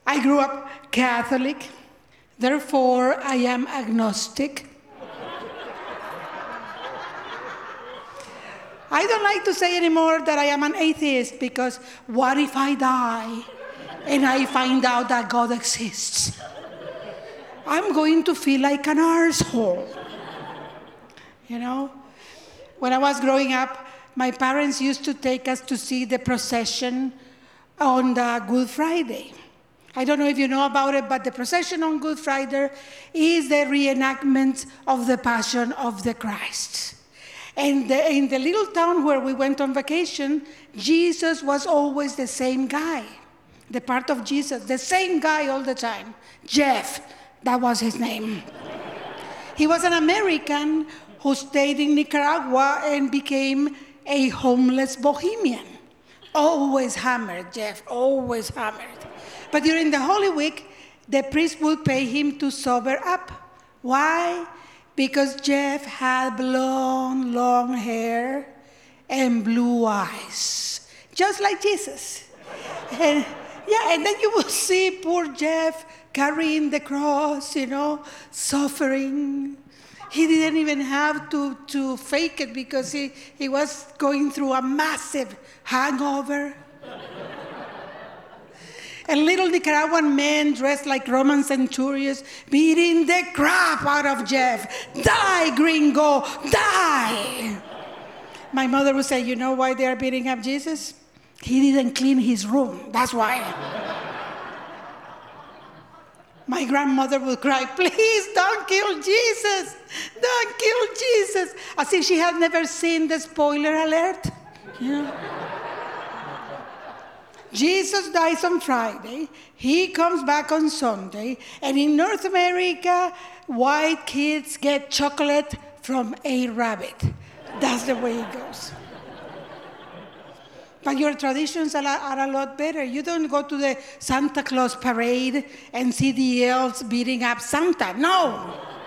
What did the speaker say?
I grew up Catholic, therefore I am agnostic. I don't like to say anymore that I am an atheist because what if I die and I find out that God exists? I'm going to feel like an arsehole. You know? When I was growing up, my parents used to take us to see the procession on the Good Friday. I don't know if you know about it, but the procession on Good Friday is the reenactment of the Passion of the Christ. And in the little town where we went on vacation, Jesus was always the same guy. The part of Jesus, the same guy all the time. Jeff, that was his name. He was an American who stayed in Nicaragua and became a homeless bohemian. Always hammered, Jeff, always hammered. But during the Holy Week, the priest would pay him to sober up. Why? Because Jeff had blonde, long hair and blue eyes, just like Jesus. And then you will see poor Jeff carrying the cross, suffering. He didn't even have to fake it because he was going through a massive hangover. And little Nicaraguan men dressed like Roman centurions beating the crap out of Jeff. Die, gringo, die! My mother would say, you know why they are beating up Jesus? He didn't clean his room, that's why. My grandmother would cry, please don't kill Jesus, don't kill Jesus. As if she had never seen the spoiler alert. Jesus dies on Friday, he comes back on Sunday, and in North America, white kids get chocolate from a rabbit. That's the way it goes. But your traditions are a lot better. You don't go to the Santa Claus parade and see the elves beating up Santa. No.